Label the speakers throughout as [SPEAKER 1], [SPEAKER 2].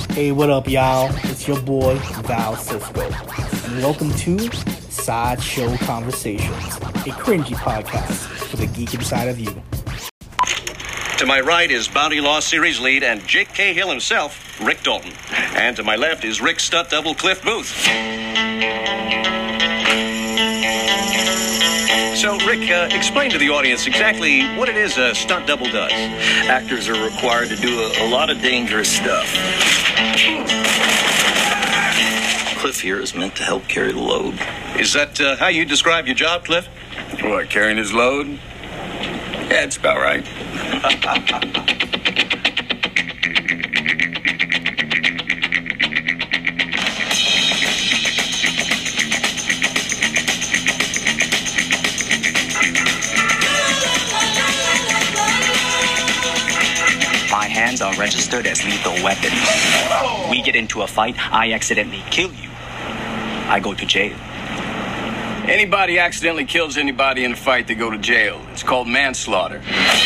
[SPEAKER 1] Hey, what up, y'all? It's your boy, Val Cisco, and welcome to Sideshow Conversations, a cringy podcast for the geek inside of you.
[SPEAKER 2] To my right is Bounty Law Series lead and Jake Cahill himself, Rick Dalton. And to my left is Rick's stunt double, Cliff Booth. So, Rick, explain to the audience exactly what it is a stunt double does.
[SPEAKER 3] Actors are required to do a lot of dangerous stuff. Cliff here is meant to help carry the load.
[SPEAKER 2] Is that how you describe your job, Cliff?
[SPEAKER 4] What, carrying his load? Yeah, it's about right.
[SPEAKER 5] My hands are registered as lethal weapons. We get into a fight, I accidentally kill you. I go to jail.
[SPEAKER 4] Anybody accidentally kills anybody in a fight, they go to jail. It's called manslaughter.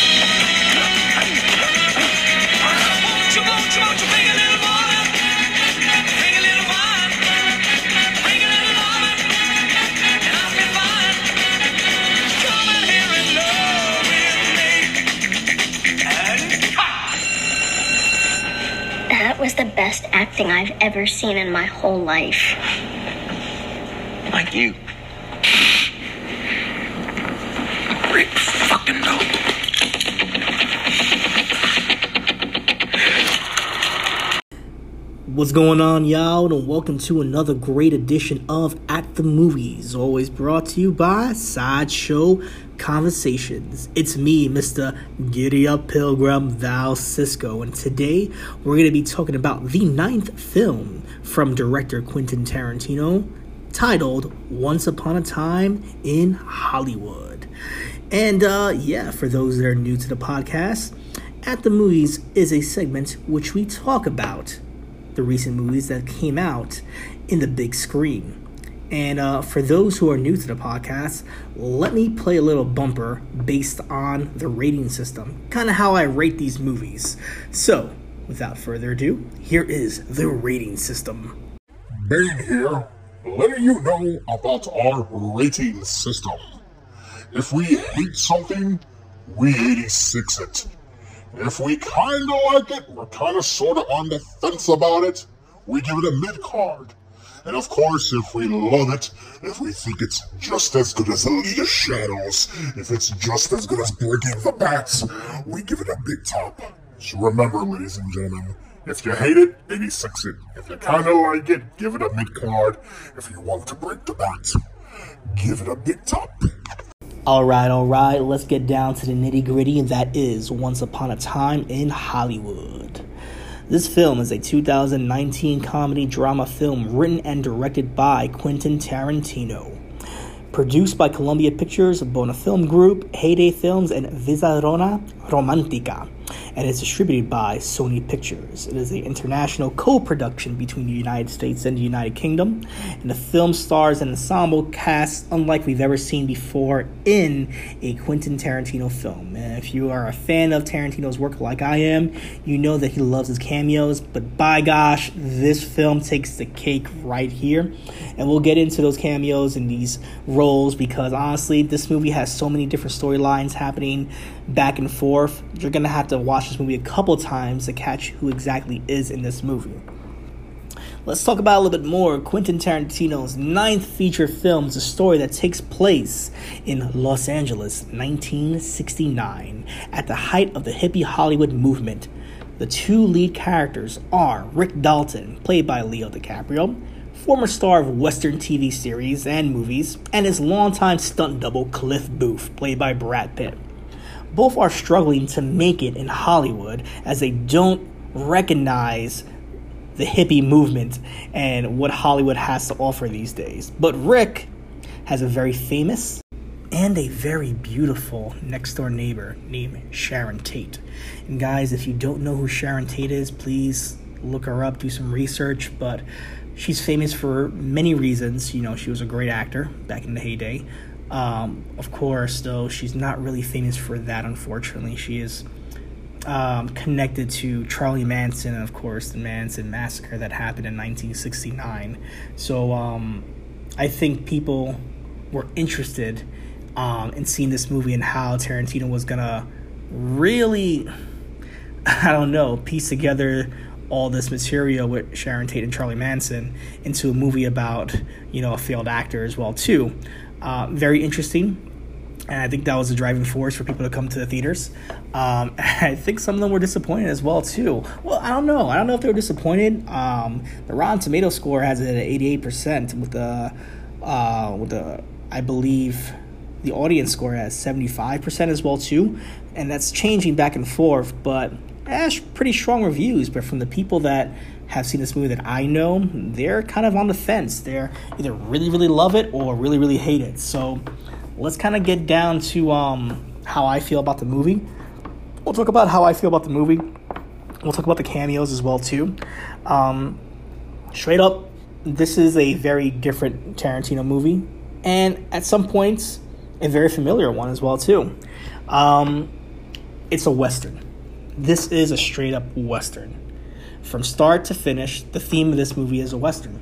[SPEAKER 6] That was the best acting I've ever seen in my whole life.
[SPEAKER 3] Like you. Great fucking note.
[SPEAKER 1] What's going on, y'all, and welcome to another great edition of At the Movies, always brought to you by Sideshow Conversations. It's me, Mr. Giddy Up Pilgrim, Val Cisco, and today we're going to be talking about the 9th film from director Quentin Tarantino, titled Once Upon a Time in Hollywood. And for those that are new to the podcast, At the Movies is a segment which we talk about the recent movies that came out in the big screen. And for those who are new to the podcast, let me play a little bumper based on the rating system, kind of how I rate these movies. So, without further ado, here is the rating system.
[SPEAKER 7] Bane here, letting you know about our rating system. If we hate something, we 86 it. If we kinda like it, we're kinda sorta on the fence about it, we give it a mid-card. And of course, if we love it, if we think it's just as good as League of Shadows, if it's just as good as Breaking the Bats, we give it a big top. So remember, ladies and gentlemen, if you hate it, 86 it. If you kinda like it, give it a mid-card. If you want to break the bat, give it a big top.
[SPEAKER 1] Alright, let's get down to the nitty-gritty, and that is Once Upon a Time in Hollywood. This film is a 2019 comedy drama film written and directed by Quentin Tarantino. Produced by Columbia Pictures, Bonafilm Group, Heyday Films, and Visarona Romantica, and is distributed by Sony Pictures. It is an international co-production between the United States and the United Kingdom, and the film stars an ensemble cast unlike we've ever seen before in a Quentin Tarantino film. And if you are a fan of Tarantino's work like I am, you know that he loves his cameos, but by gosh, this film takes the cake right here, and we'll get into those cameos and these roles because honestly, this movie has so many different storylines happening back and forth. You're gonna have to watch this movie a couple times to catch who exactly is in this movie. Let's talk about a little bit more. Quentin Tarantino's 9th feature film is a story that takes place in Los Angeles, 1969, at the height of the hippie Hollywood movement. The two lead characters are Rick Dalton, played by Leo DiCaprio, former star of Western TV series and movies, and his longtime stunt double Cliff Booth, played by Brad Pitt. Both are struggling to make it in Hollywood as they don't recognize the hippie movement and what Hollywood has to offer these days. But Rick has a very famous and a very beautiful next-door neighbor named Sharon Tate. And guys, if you don't know who Sharon Tate is, please look her up, do some research, but she's famous for many reasons. You know, she was a great actor back in the heyday. Of course, though, she's not really famous for that, unfortunately. She is connected to Charlie Manson and, of course, the Manson Massacre that happened in 1969. So I think people were interested in seeing this movie and how Tarantino was going to really, piece together all this material with Sharon Tate and Charlie Manson into a movie about, a failed actor as well, too. Very interesting. And I think that was a driving force for people to come to the theaters. I think some of them were disappointed as well, too. Well, I don't know. I don't know if they were disappointed. The Rotten Tomato score has it at 88% with the I believe the audience score has 75% as well, too. And that's changing back and forth, but it has pretty strong reviews. But from the people that have seen this movie that I know, they're kind of on the fence. They're either really, really love it or really, really hate it. So let's kind of get down to how I feel about the movie. We'll talk about how I feel about the movie. We'll talk about the cameos as well, too. Straight up, this is a very different Tarantino movie. And at some points, a very familiar one as well, too. It's a Western. This is a straight-up Western. From start to finish, the theme of this movie is a Western.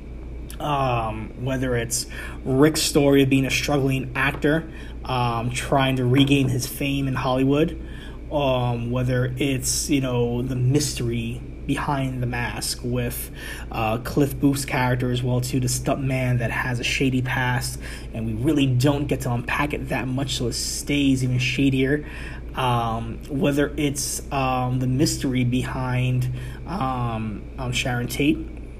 [SPEAKER 1] Whether it's Rick's story of being a struggling actor, trying to regain his fame in Hollywood, whether it's, the mystery behind the mask with Cliff Booth's character as well, too, the stuntman that has a shady past, and we really don't get to unpack it that much, so it stays even shadier. Whether it's the mystery behind Sharon Tate,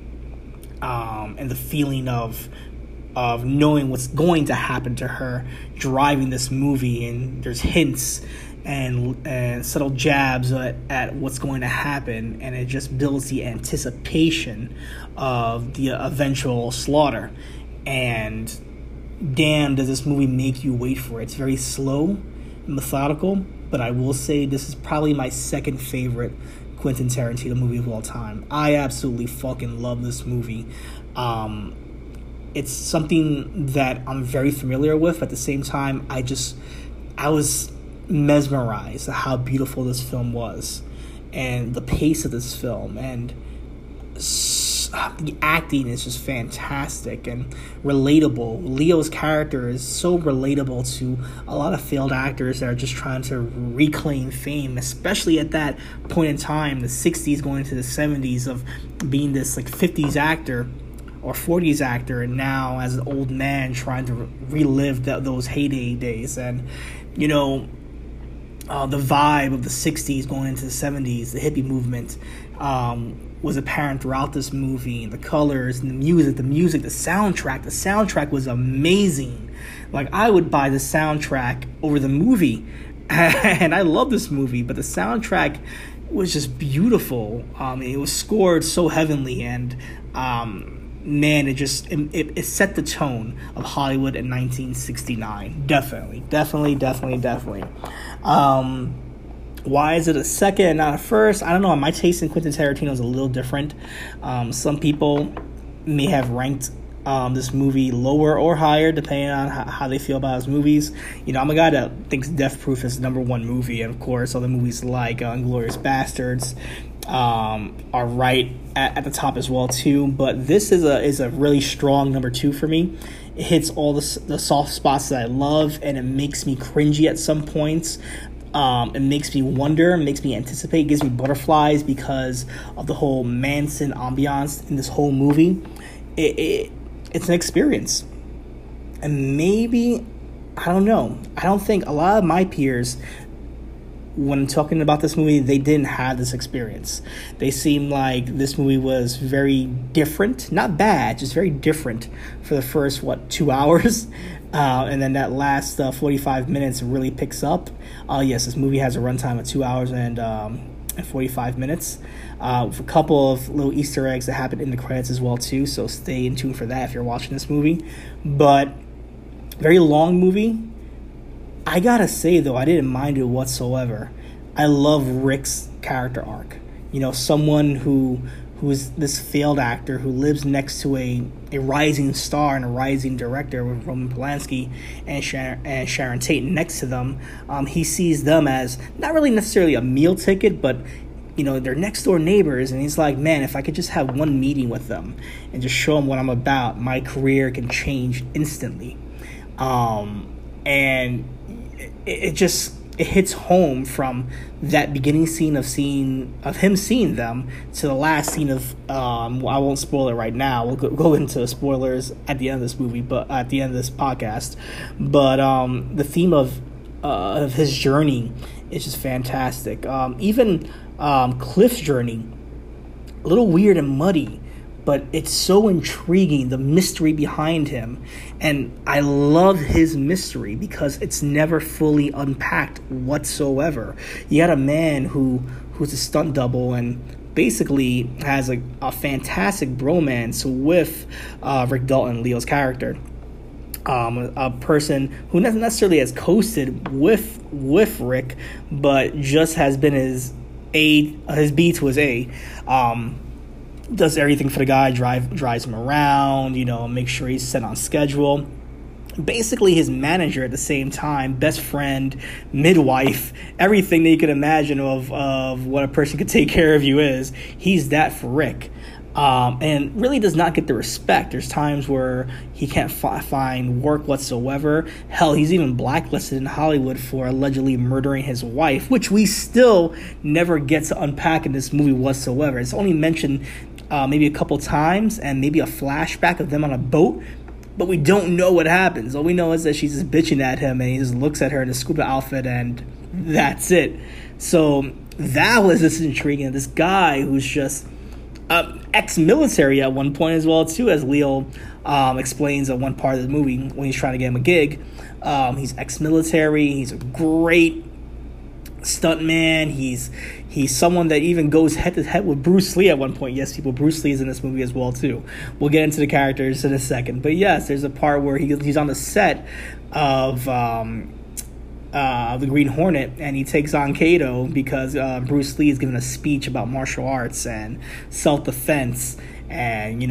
[SPEAKER 1] and the feeling of knowing what's going to happen to her driving this movie, and there's hints and subtle jabs at what's going to happen, and it just builds the anticipation of the eventual slaughter. And damn, does this movie make you wait for it. It's very slow and methodical, but I will say this is probably my second favorite Quentin Tarantino movie of all time. I absolutely fucking love this movie. It's something that I'm very familiar with. At the same time, I was mesmerized at how beautiful this film was, and the pace of this film, and the acting is just fantastic and relatable. Leo's character is so relatable to a lot of failed actors that are just trying to reclaim fame, especially at that point in time, the 60s going into the 70s, of being this 50s actor or 40s actor, and now as an old man trying to relive those heyday days. And the vibe of the 60s going into the 70s, the hippie movement, was apparent throughout this movie. The colors and the music, the soundtrack. The soundtrack was amazing. I would buy the soundtrack over the movie. And I love this movie, but the soundtrack was just beautiful. It was scored so heavenly, and man, it set the tone of Hollywood in 1969. Definitely. Why is it a second and not a first? I don't know. My taste in Quentin Tarantino is a little different. Some people may have ranked this movie lower or higher depending on how they feel about his movies. I'm a guy that thinks Death Proof is the #1 movie, and of course other movies like Inglourious Bastards are right at the top as well, too. But this is a really strong #2 for me. It hits all the soft spots that I love, and it makes me cringy at some points. It makes me wonder, makes me anticipate, gives me butterflies because of the whole Manson ambiance in this whole movie. It's an experience. And maybe, I don't know, I don't think a lot of my peers, when talking about this movie, they didn't have this experience. They seemed like this movie was very different. Not bad, just very different for the first, 2 hours? And then that last 45 minutes really picks up. Yes, this movie has a runtime of 2 hours and 45 minutes. With a couple of little Easter eggs that happen in the credits as well, too. So stay in tune for that if you're watching this movie. But very long movie. I gotta say, though, I didn't mind it whatsoever. I love Rick's character arc. Someone who who is this failed actor who lives next to a rising star and a rising director with Roman Polanski and Sharon Tate next to them. He sees them as not really necessarily a meal ticket, but they're next door neighbors, and he's like, man, if I could just have one meeting with them and just show them what I'm about, my career can change instantly. And it hits home from that beginning scene of him seeing them to the last scene of I won't spoil it right now. We'll go into spoilers at the end of this movie, but at the end of this podcast. But the theme of his journey is just fantastic. Even Cliff's journey, a little weird and muddy, but it's so intriguing, the mystery behind him. And I love his mystery because it's never fully unpacked whatsoever. You got a man who's a stunt double and basically has a fantastic bromance with Rick Dalton, Leo's character. A person who not necessarily has coasted with Rick, but just has been his B to his A. Does everything for the guy, drives him around, make sure he's set on schedule. Basically his manager at the same time, best friend, midwife, everything that you could imagine of what a person could take care of you is. He's that for Rick. And really does not get the respect. There's times where he can't find work whatsoever. Hell, he's even blacklisted in Hollywood for allegedly murdering his wife, which we still never get to unpack in this movie whatsoever. It's only mentioned maybe a couple times and maybe a flashback of them on a boat, but we don't know what happens. All we know is that she's just bitching at him and he just looks at her in a scuba outfit and that's it. So that was just intriguing. This guy who's just ex-military at one point as well too, as Leo explains at one part of the movie when he's trying to get him a gig. He's ex-military. He's a great stuntman. He's someone that even goes head to head with Bruce Lee at one point. Yes, people, Bruce Lee is in this movie as well too. We'll get into the characters in a second, but yes, there's a part where he's on the set of the Green Hornet, and he takes on Kato because Bruce Lee is giving a speech about martial arts and self-defense, and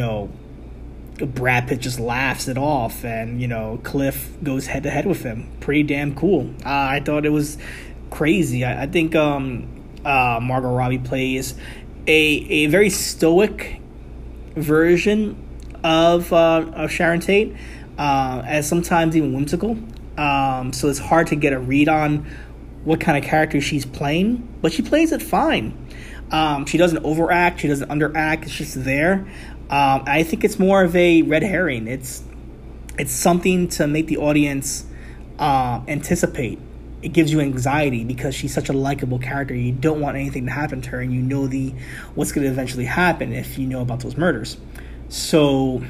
[SPEAKER 1] Brad Pitt just laughs it off, and Cliff goes head to head with him. Pretty damn cool. I thought it was crazy. I think Margot Robbie plays a very stoic version of Sharon Tate, as sometimes even whimsical. So it's hard to get a read on what kind of character she's playing, but she plays it fine. She doesn't overact, she doesn't underact, it's just there. I think it's more of a red herring. It's something to make the audience anticipate. It gives you anxiety because she's such a likable character. You don't want anything to happen to her, and what's going to eventually happen if you know about those murders. So,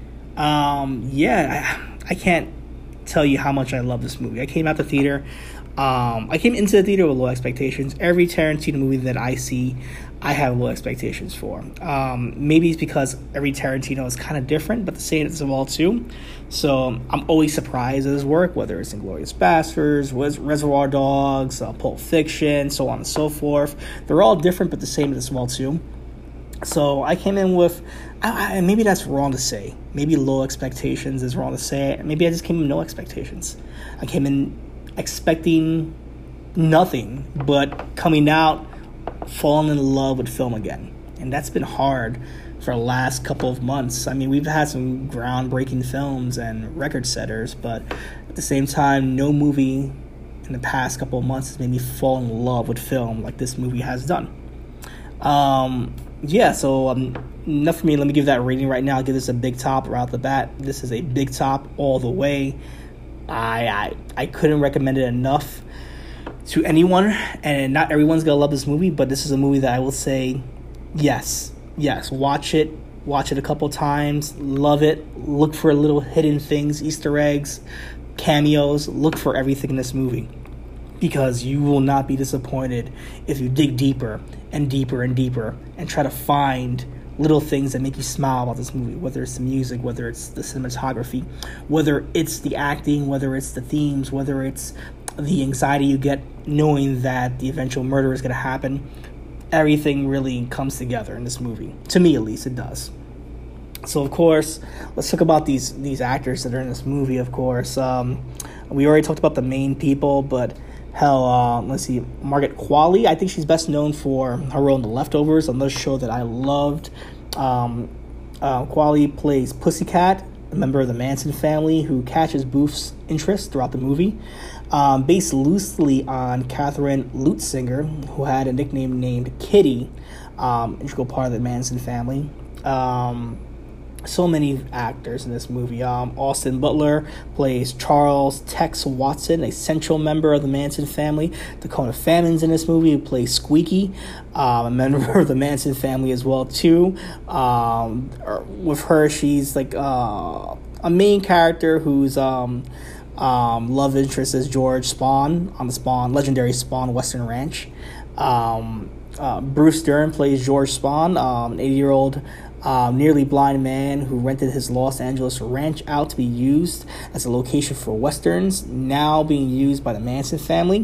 [SPEAKER 1] I can't tell you how much I love this movie. I came into the theater with low expectations. Every Tarantino movie that I see, I have low expectations for. Maybe it's because every Tarantino is kind of different, but the same as all too. So I'm always surprised at his work, whether it's Inglourious Basterds, Reservoir Dogs, Pulp Fiction, so on and so forth. They're all different, but the same as well too. So I came in with, maybe that's wrong to say. Maybe low expectations is wrong to say. Maybe I just came in with no expectations. I came in expecting nothing, but coming out falling in love with film again. And that's been hard for the last couple of months. I mean, we've had some groundbreaking films and record setters, but at the same time, no movie in the past couple of months has made me fall in love with film like this movie has done. So enough for me. Let me give that rating right now. I'll give this a big top right off the bat. This is a big top all the way. I couldn't recommend it enough to anyone, and not everyone's gonna love this movie, but this is a movie that I will say, yes, watch it a couple times, love it, look for little hidden things, Easter eggs, cameos, look for everything in this movie, because you will not be disappointed if you dig deeper and deeper and deeper and try to find little things that make you smile about this movie, whether it's the music, whether it's the cinematography, whether it's the acting, whether it's the themes, whether it's the anxiety you get knowing that the eventual murder is going to happen. everything really comes together in this movie. To me, at least, it does. So, of course, let's talk about these actors that are in this movie, of course. We already talked about the main people, but hell, let's see, Margaret Qualley. I think she's best known for her role in The Leftovers, another show that I loved. Qualley plays Pussycat, a member of the Manson family who catches Booth's interest throughout the movie. Based loosely on Catherine Lutzinger, who had a nickname named Kitty, integral part of the Manson family. So many actors in this movie. Austin Butler plays Charles Tex Watson, a central member of the Manson family. Dakota Fanning's in this movie, who plays Squeaky, a member of the Manson family as well too. With her, she's like a main character who's love interest is George Spahn on the legendary Spahn Western Ranch. Bruce Dern plays George Spahn, an 80-year-old nearly blind man who rented his Los Angeles ranch out to be used as a location for westerns, now being used by the Manson family.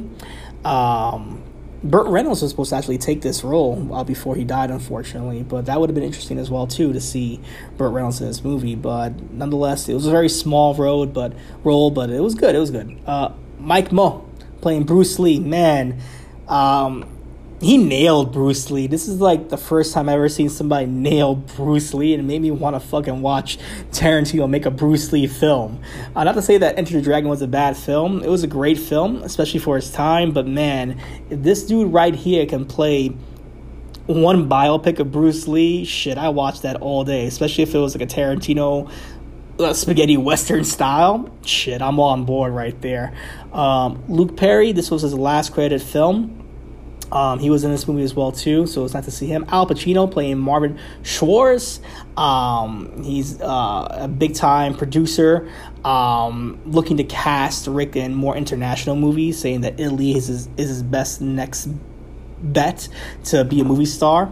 [SPEAKER 1] Burt Reynolds was supposed to actually take this role before he died, unfortunately, but that would have been interesting as well too, to see Burt Reynolds in this movie. But nonetheless, it was a very small role, but it was good. It was good. Mike Moh playing Bruce Lee, man. He nailed Bruce Lee. This is like the first time I've ever seen somebody nail Bruce Lee, and it made me want to fucking watch Tarantino make a Bruce Lee film. Not to say that Enter the Dragon was a bad film. It was a great film, especially for its time, but man, if this dude right here can play one biopic of Bruce Lee, shit, I watch that all day, especially if it was like a Tarantino spaghetti western style. Shit, I'm on board right there. Luke Perry, this was his last credited film. He was in this movie as well too, so it's nice to see him. Al Pacino playing Marvin Schwartz. He's a big-time producer, looking to cast Rick in more international movies, saying that Italy is his best next bet to be a movie star.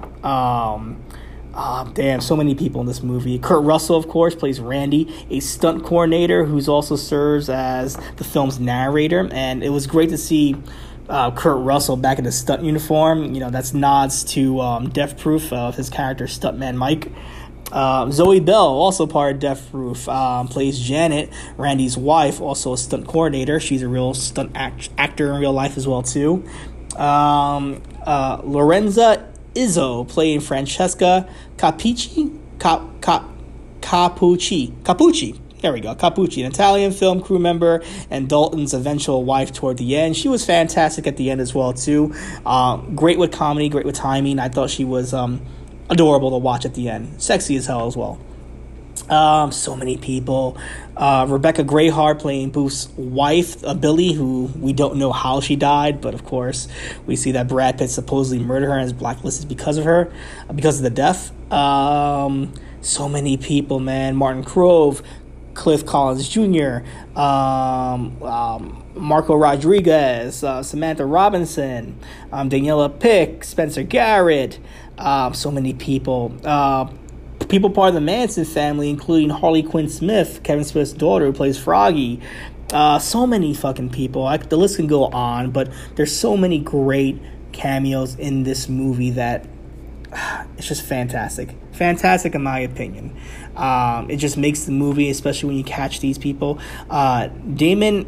[SPEAKER 1] Damn, so many people in this movie. Kurt Russell, of course, plays Randy, a stunt coordinator who also serves as the film's narrator, and it was great to see Kurt Russell back in the stunt uniform. You know, that's nods to Death Proof of his character Stuntman Mike. Zoe Bell, also part of Death Proof, plays Janet, Randy's wife, also a stunt coordinator. She's a real stunt actor in real life as well too. Lorenza Izzo playing Francesca Capucci. There we go. Capucci, an Italian film crew member and Dalton's eventual wife toward the end. She was fantastic at the end as well, too. Great with comedy, great with timing. I thought she was adorable to watch at the end. Sexy as hell as well. So many people. Rebecca Grayhart playing Booth's wife, Billy, who we don't know how she died, but of course we see that Brad Pitt supposedly murdered her and is blacklisted because of her, because of the death. So many people, man. Martin Krove, Cliff Collins Jr., Marco Rodriguez, Samantha Robinson, Daniela Pick, Spencer Garrett, so many people. People part of the Manson family, including Harley Quinn Smith, Kevin Smith's daughter, who plays Froggy. So many fucking people. The list can go on, but there's so many great cameos in this movie that it's just fantastic. Fantastic in my opinion. It just makes the movie, especially when you catch these people. Damon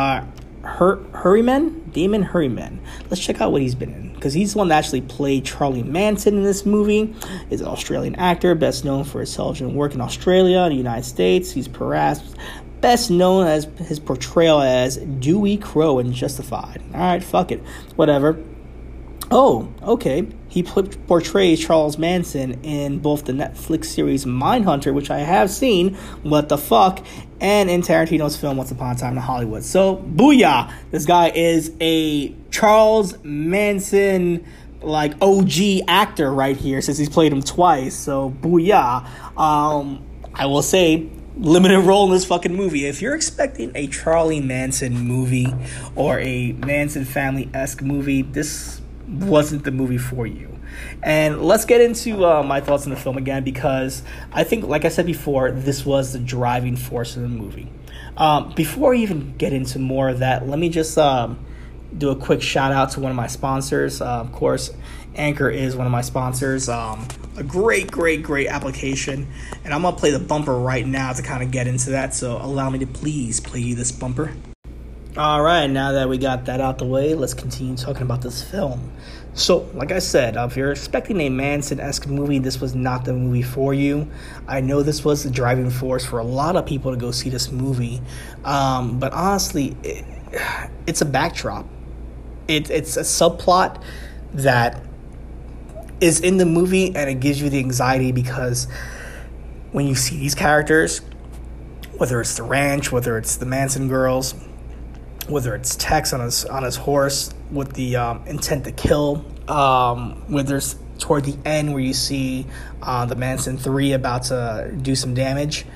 [SPEAKER 1] Hurriman. Let's check out what he's been in, because he's the one that actually played Charlie Manson in this movie. He's an Australian actor, best known for his television work in Australia and the United States. He's perhaps best known as his portrayal as Dewey Crow in Justified. Alright, fuck it. Whatever. Oh, okay. He portrays Charles Manson in both the Netflix series Mindhunter, which I have seen, what the fuck, and in Tarantino's film Once Upon a Time in Hollywood. So, booyah! This guy is a Charles Manson, like, OG actor right here, since he's played him twice. So, booyah. I will say, limited role in this fucking movie. If you're expecting a Charlie Manson movie or a Manson family-esque movie, this wasn't the movie for you. And let's get into my thoughts on the film again, because I think, like I said before, this was the driving force of the movie. Before I even get into more of that, let me just do a quick shout out to one of my sponsors. Of course, Anchor is one of my sponsors. A great application. And I'm going to play the bumper right now to kind of get into that. So allow me to please play you this bumper. All right, now that we got that out the way, let's continue talking about this film. So, like I said, if you're expecting a Manson-esque movie, this was not the movie for you. I know this was the driving force for a lot of people to go see this movie. But honestly, it's a backdrop. It's a subplot that is in the movie, and it gives you the anxiety because when you see these characters, whether it's the ranch, whether it's the Manson girls, whether it's Tex on his horse with the intent to kill, whether it's toward the end where you see the Manson 3 about to do some damage,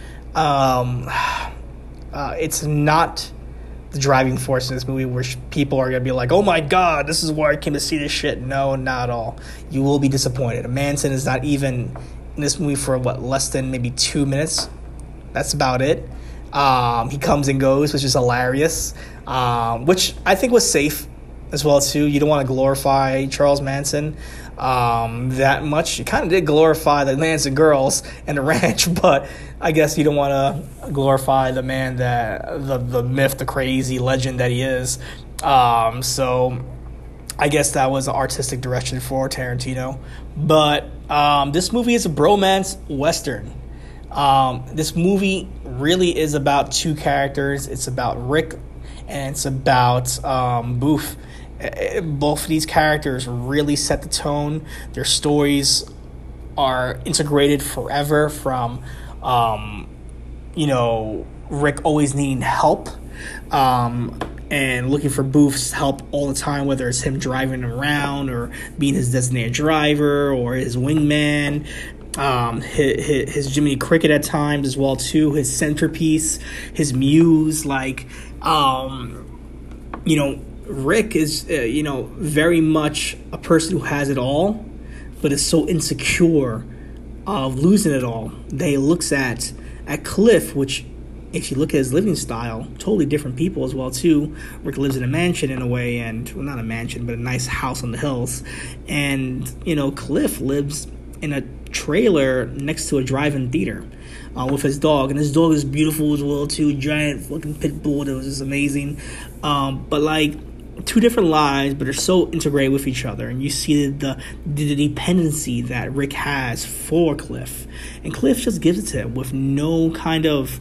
[SPEAKER 1] it's not the driving force in this movie where people are going to be like, oh my god, this is where I came to see this shit. No, not at all. You will be disappointed. Manson is not even in this movie for less than maybe 2 minutes. That's about it. He comes and goes, which is hilarious, which I think was safe as well too. You don't want to glorify Charles Manson that much. You kind of did glorify the Manson girls and the ranch, but I guess you don't want to glorify the man that the myth, the crazy legend that he is. So I guess that was an artistic direction for Tarantino. But this movie is a bromance western. This movie really is about two characters. It's about Rick and it's about Boof. Both of these characters really set the tone. Their stories are integrated forever from, Rick always needing help and looking for Boof's help all the time, whether it's him driving around or being his designated driver or his wingman. His Jiminy Cricket at times as well too, his centerpiece, his muse. Rick is very much a person who has it all, but is so insecure of losing it all that he looks at Cliff, which if you look at his living style, totally different people as well too. Rick lives in a mansion in a way, and well, not a mansion, but a nice house on the hills, and Cliff lives in a trailer next to a drive-in theater with his dog, and his dog is beautiful as well too, giant fucking pit bull that was just amazing. But like two different lives, but they're so integrated with each other, and you see the dependency that Rick has for Cliff, and Cliff just gives it to him with no kind of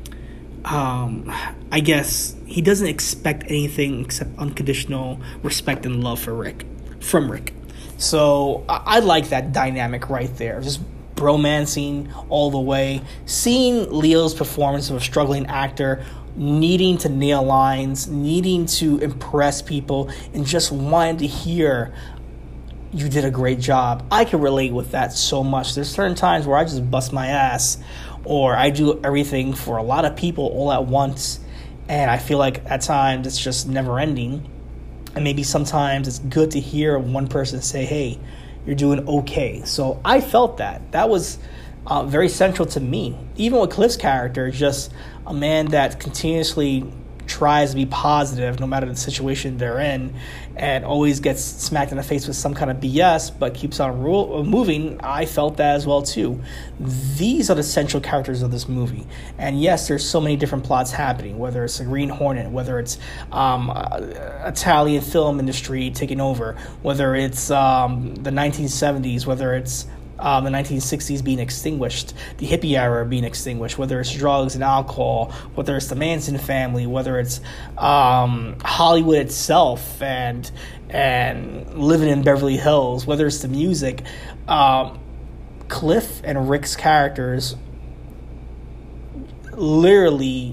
[SPEAKER 1] I guess he doesn't expect anything except unconditional respect and love for Rick from Rick. So I like that dynamic right there. Just bromancing all the way. Seeing Leo's performance of a struggling actor, needing to nail lines, needing to impress people, and just wanting to hear, you did a great job. I can relate with that so much. There's certain times where I just bust my ass, or I do everything for a lot of people all at once, and I feel like at times it's just never ending. And maybe sometimes it's good to hear one person say, hey, you're doing okay. So I felt that. That was very central to me. Even with Cliff's character, just a man that continuously tries to be positive no matter the situation they're in, and always gets smacked in the face with some kind of BS but keeps on moving. I felt that as well too. These are the central characters of this movie, and yes, there's so many different plots happening, whether it's the Green Hornet, whether it's Italian film industry taking over, whether it's the 1970s, whether it's the 1960s being extinguished, the hippie era being extinguished, whether it's drugs and alcohol, whether it's the Manson family, whether it's Hollywood itself and living in Beverly Hills, whether it's the music. Cliff and Rick's characters literally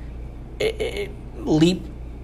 [SPEAKER 1] leap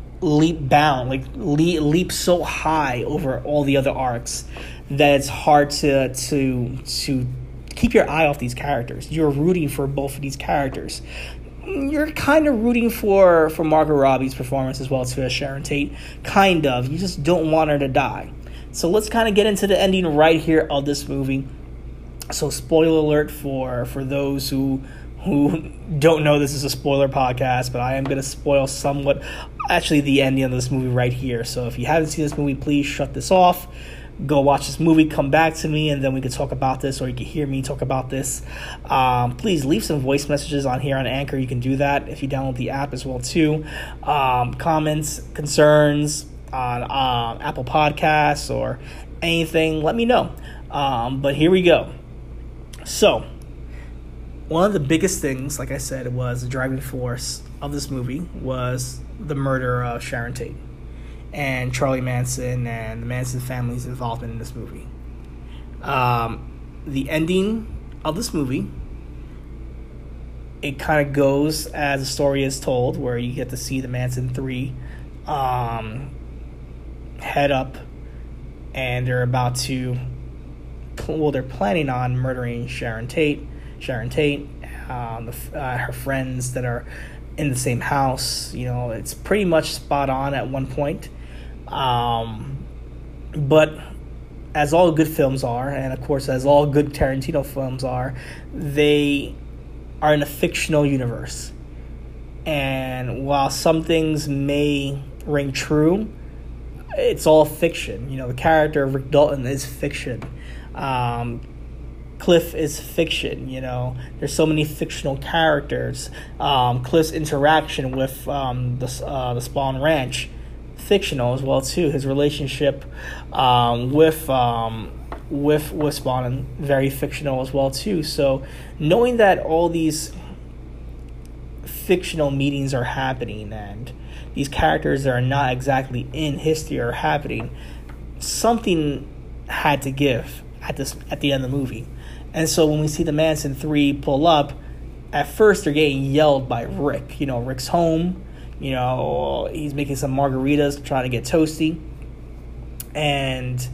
[SPEAKER 1] so high over all the other arcs that it's hard to keep your eye off these characters. You're rooting for both of these characters. You're kind of rooting for Margot Robbie's performance as well too, as Sharon Tate. Kind of. You just don't want her to die. So let's kind of get into the ending right here of this movie. So spoiler alert for those who don't know this is a spoiler podcast, but I am going to spoil somewhat actually the ending of this movie right here. So if you haven't seen this movie, please shut this off. go watch this movie, come back to me, and then we can talk about this, or you can hear me talk about this. Please leave some voice messages on here on Anchor. You can do that if you download the app as well too. Comments, concerns on Apple Podcasts or anything, let me know. But here we go. So, one of the biggest things, like I said, was the driving force of this movie was the murder of Sharon Tate and Charlie Manson and the Manson family's involvement in this movie. The ending of this movie, it kind of goes as the story is told, where you get to see the Manson 3 head up, and they're about to, they're planning on murdering Sharon Tate, her friends that are in the same house. You know, it's pretty much spot on at one point. But as all good films are, and of course as all good Tarantino films are, they are in a fictional universe. And while some things may ring true, it's all fiction. You know, the character of Rick Dalton is fiction. Cliff is fiction. You know, there's so many fictional characters. Cliff's interaction with the Spawn Ranch, fictional as well too. His relationship with Spawn, very fictional as well too. So knowing that all these fictional meetings are happening and these characters that are not exactly in history are happening, something had to give at the end of the movie. And so when we see the Manson 3 pull up, at first they're getting yelled by Rick. You know, Rick's home. You know, he's making some margaritas, trying to get toasty. And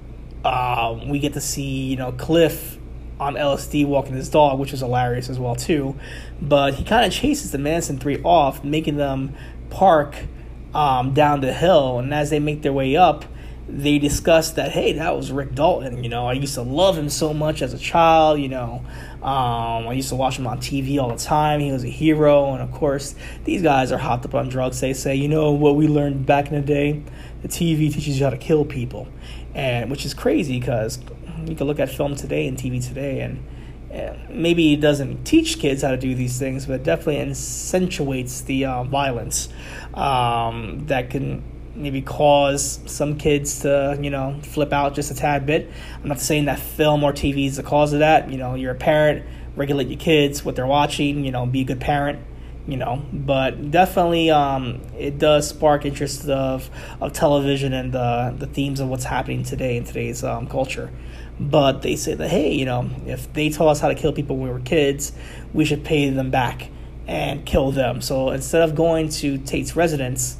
[SPEAKER 1] we get to see, you know, Cliff on LSD walking his dog, which is hilarious as well too. But he kind of chases the Manson 3 off, making them park down the hill. And as they make their way up, they discuss that, hey, that was Rick Dalton. You know, I used to love him so much as a child. You know, I used to watch him on TV all the time. He was a hero. And of course, these guys are hopped up on drugs. They say, you know what we learned back in the day? The TV teaches you how to kill people, and which is crazy because you can look at film today and TV today, and maybe it doesn't teach kids how to do these things, but it definitely accentuates the violence that can maybe cause some kids to, you know, flip out just a tad bit. I'm not saying that film or TV is the cause of that. You know, you're a parent, regulate your kids, what they're watching, you know, be a good parent, you know. But definitely it does spark interest of television and the themes of what's happening today in today's culture. But they say that, hey, you know, if they taught us how to kill people when we were kids, we should pay them back and kill them. So instead of going to Tate's residence,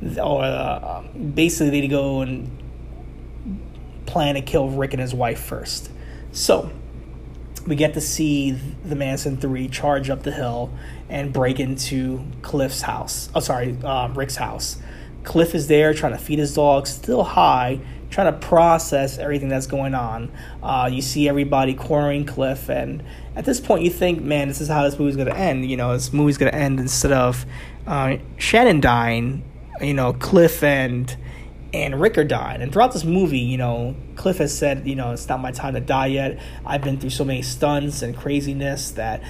[SPEAKER 1] or basically they go and plan to kill Rick and his wife first. So we get to see the Manson 3 charge up the hill and break into Cliff's house. Rick's house. Cliff is there trying to feed his dog, still high, trying to process everything that's going on. You see everybody cornering Cliff, and at this point you think, man, this is how this movie's going to end. You know, this movie's going to end instead of Shannon dying, you know, Cliff and Rick are dying. And throughout this movie, you know, Cliff has said, you know, it's not my time to die yet. I've been through so many stunts and craziness that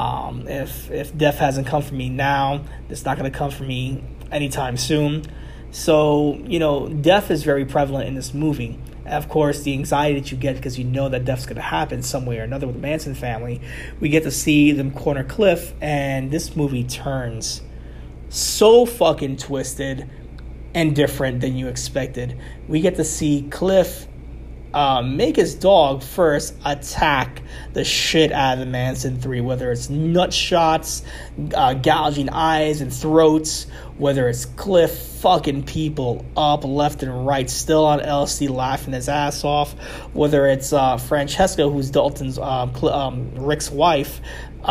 [SPEAKER 1] if death hasn't come for me now, it's not going to come for me anytime soon. So, you know, death is very prevalent in this movie. And of course, the anxiety that you get because you know that death's going to happen some way or another with the Manson family. We get to see them corner Cliff, and this movie turns so fucking twisted and different than you expected. We get to see Cliff make his dog first attack the shit out of the Manson 3, whether it's nut shots, gouging eyes and throats, whether it's Cliff fucking people up left and right, still on LSD laughing his ass off, whether it's Francesca, who's Dalton's Rick's wife,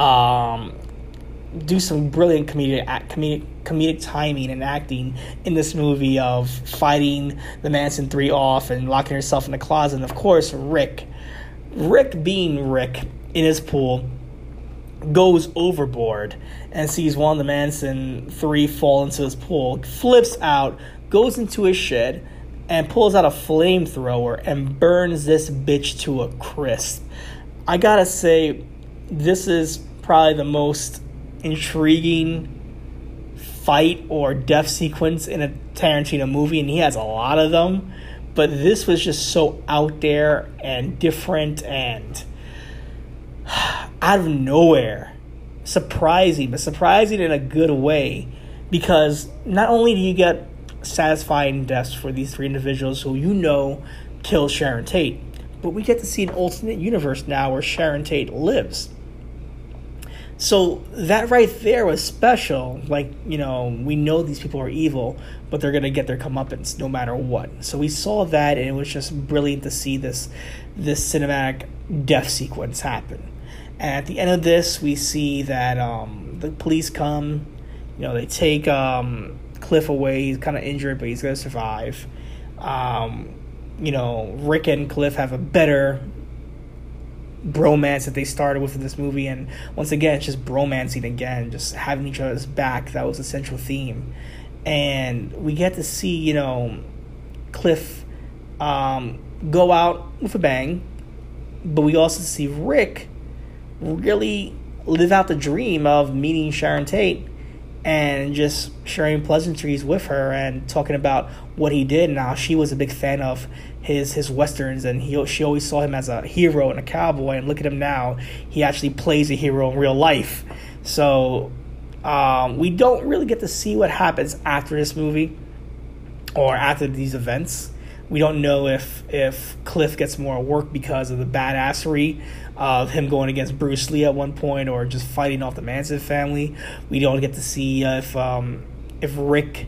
[SPEAKER 1] do some brilliant comedic timing and acting in this movie of fighting the Manson 3 off and locking herself in the closet. And of course, Rick being Rick in his pool, goes overboard and sees one of the Manson 3 fall into his pool, flips out, goes into his shed, and pulls out a flamethrower and burns this bitch to a crisp. I gotta say, this is probably the most intriguing fight or death sequence in a Tarantino movie, and he has a lot of them, but this was just so out there and different and out of nowhere. Surprising, but surprising in a good way, because not only do you get satisfying deaths for these three individuals who you know killed Sharon Tate, but we get to see an alternate universe now where Sharon Tate lives. So that right there was special. Like, you know, we know these people are evil, but they're going to get their comeuppance no matter what. So we saw that, and it was just brilliant to see this cinematic death sequence happen. And at the end of this, we see that the police come. You know, they take Cliff away. He's kind of injured, but he's going to survive. You know, Rick and Cliff have a better bromance that they started with in this movie, and once again, it's just bromancing again, just having each other's back. That was the central theme. And we get to see, you know, Cliff go out with a bang, but we also see Rick really live out the dream of meeting Sharon Tate and just sharing pleasantries with her and talking about what he did. Now, she was a big fan of his westerns, and she always saw him as a hero and a cowboy, and look at him now, he actually plays a hero in real life. So we don't really get to see what happens after this movie or after these events. We don't know if Cliff gets more work because of the badassery of him going against Bruce Lee at one point, or just fighting off the Manson family. We don't get to see if Rick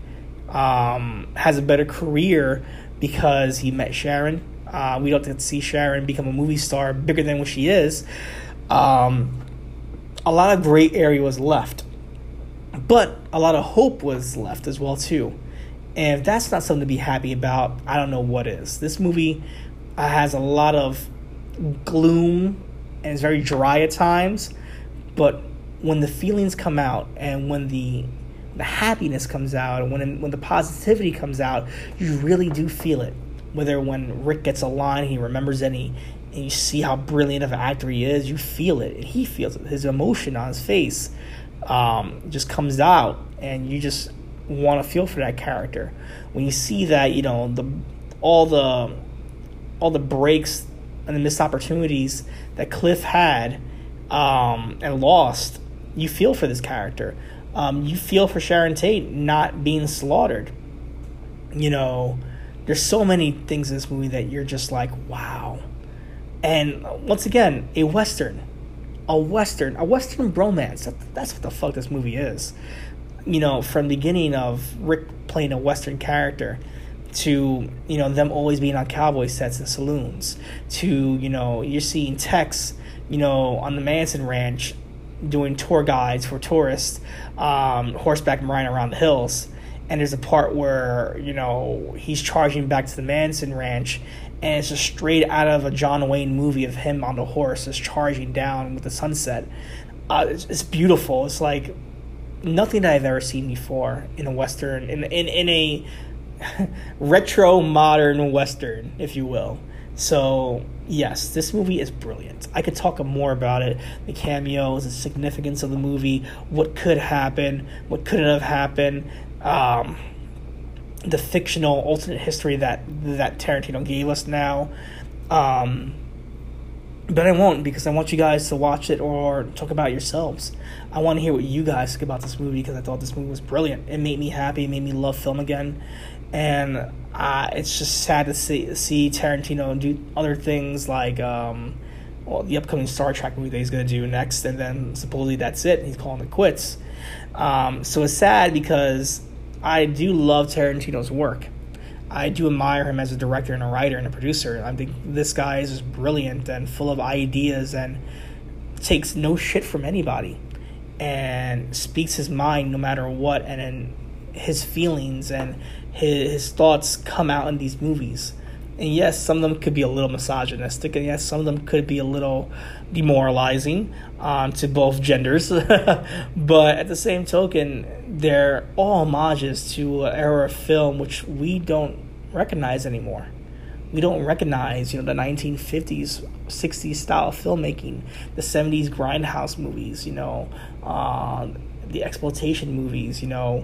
[SPEAKER 1] has a better career because he met Sharon. We don't get to see Sharon become a movie star bigger than what she is. A lot of gray area was left, but a lot of hope was left as well too. And if that's not something to be happy about, I don't know what is. This movie has a lot of gloom and it's very dry at times, but when the feelings come out and when the happiness comes out and when the positivity comes out, you really do feel it. Whether when Rick gets a line, he remembers it, and you see how brilliant of an actor he is, you feel it, and he feels it. His emotion on his face just comes out, and you just want to feel for that character. When you see that, you know, all the breaks and the missed opportunities that Cliff had and lost, you feel for this character. You feel for Sharon Tate not being slaughtered. You know, there's so many things in this movie that you're just like, wow. And once again, a western bromance. That's what the fuck this movie is. You know, from the beginning of Rick playing a western character to, you know, them always being on cowboy sets and saloons, to, you know, you're seeing Tex, you know, on the Manson ranch doing tour guides for tourists, horseback riding around the hills. And there's a part where, you know, he's charging back to the Manson ranch, and it's just straight out of a John Wayne movie of him on the horse just charging down with the sunset. It's beautiful. It's like nothing that I've ever seen before in a western, in a retro modern western, if you will. So yes, this movie is brilliant. I could talk more about it, the cameos, the significance of the movie, what could happen, what couldn't have happened, the fictional alternate history that Tarantino gave us now. But I won't, because I want you guys to watch it or talk about it yourselves. I want to hear what you guys think about this movie, because I thought this movie was brilliant. It made me happy. It made me love film again. And it's just sad to see Tarantino do other things like the upcoming Star Trek movie that he's going to do next, and then supposedly that's it. He's calling it quits. So it's sad, because I do love Tarantino's work. I do admire him as a director and a writer and a producer. I think this guy is just brilliant and full of ideas and takes no shit from anybody and speaks his mind no matter what, and then his feelings and his thoughts come out in these movies. And yes, some of them could be a little misogynistic, and yes, some of them could be a little demoralizing to both genders. But at the same token, they're all homages to an era of film which we don't recognize anymore. We don't recognize, the 1950s, 60s style filmmaking, the 70s grindhouse movies, the exploitation movies,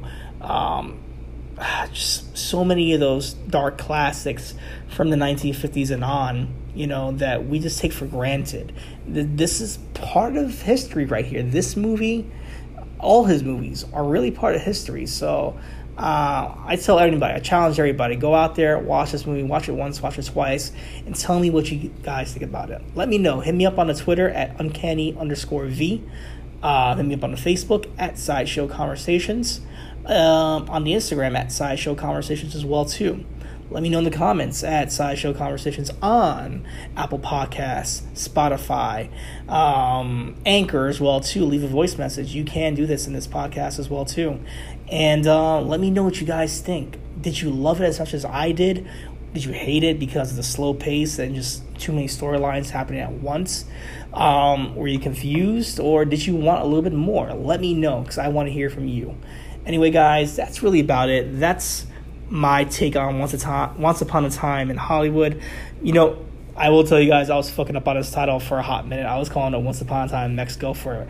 [SPEAKER 1] just so many of those dark classics from the 1950s and on, that we just take for granted. This is part of history right here. This movie, all his movies are really part of history. So I tell everybody, I challenge everybody, go out there, watch this movie, watch it once, watch it twice, and tell me what you guys think about it. Let me know. Hit me up on the Twitter at uncanny_V. Hit me up on the Facebook at Sideshow Conversations. On the Instagram at Sideshow Conversations as well too. Let me know in the comments at Sideshow Conversations on Apple Podcasts, Spotify, Anchor as well too. Leave a voice message. You can do this in this podcast as well too. And let me know what you guys think. Did you love it as much as I did? Did you hate it because of the slow pace and just too many storylines happening at once? Were you confused, or did you want a little bit more? Let me know, because I want to hear from you. Anyway, guys, that's really about it. That's my take on Once Upon a Time in Hollywood. I will tell you guys, I was fucking up on this title for a hot minute. I was calling it Once Upon a Time in Mexico forever.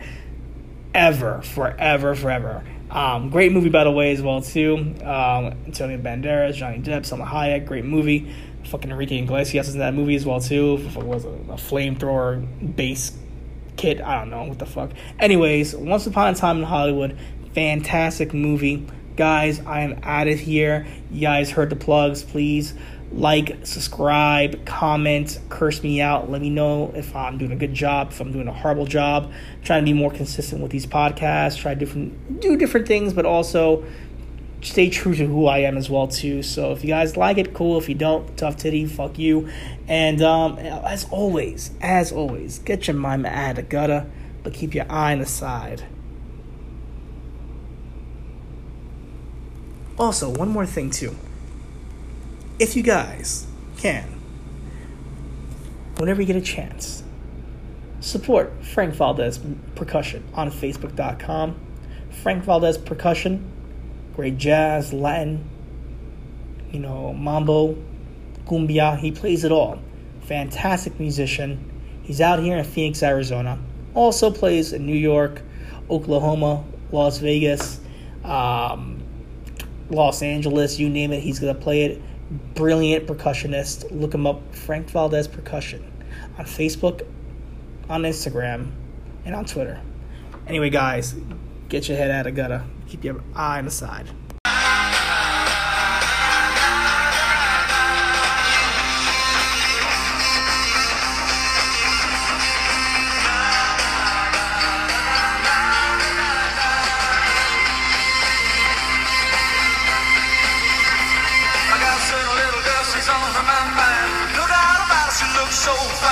[SPEAKER 1] Great movie, by the way, as well, too. Antonio Banderas, Johnny Depp, Salma Hayek, great movie. Fucking Enrique Iglesias is in that movie as well, too. Was a flamethrower base kit. I don't know what the fuck. Anyways, Once Upon a Time in Hollywood, fantastic movie. Guys, I am out of here. You guys heard the plugs. Please like, subscribe, comment, curse me out. Let me know if I'm doing a good job, if I'm doing a horrible job. Trying to be more consistent with these podcasts. Try to do different things, but also stay true to who I am as well too. So if you guys like it, cool. If you don't, tough titty, fuck you. And as always, get your mind out of the gutter, but keep your eye on the side. Also, one more thing too. If you guys can, whenever you get a chance, support Frank Valdez Percussion on Facebook.com. Frank Valdez Percussion, great jazz, Latin, mambo, cumbia. He plays it all. Fantastic musician. He's out here in Phoenix, Arizona. Also plays in New York, Oklahoma, Las Vegas, Los Angeles, you name it, he's going to play it. Brilliant percussionist. Look him up, Frank Valdez Percussion, on Facebook, on Instagram, and on Twitter. Anyway, guys, get your head out of the gutter. Keep your eye on the side.
[SPEAKER 8] So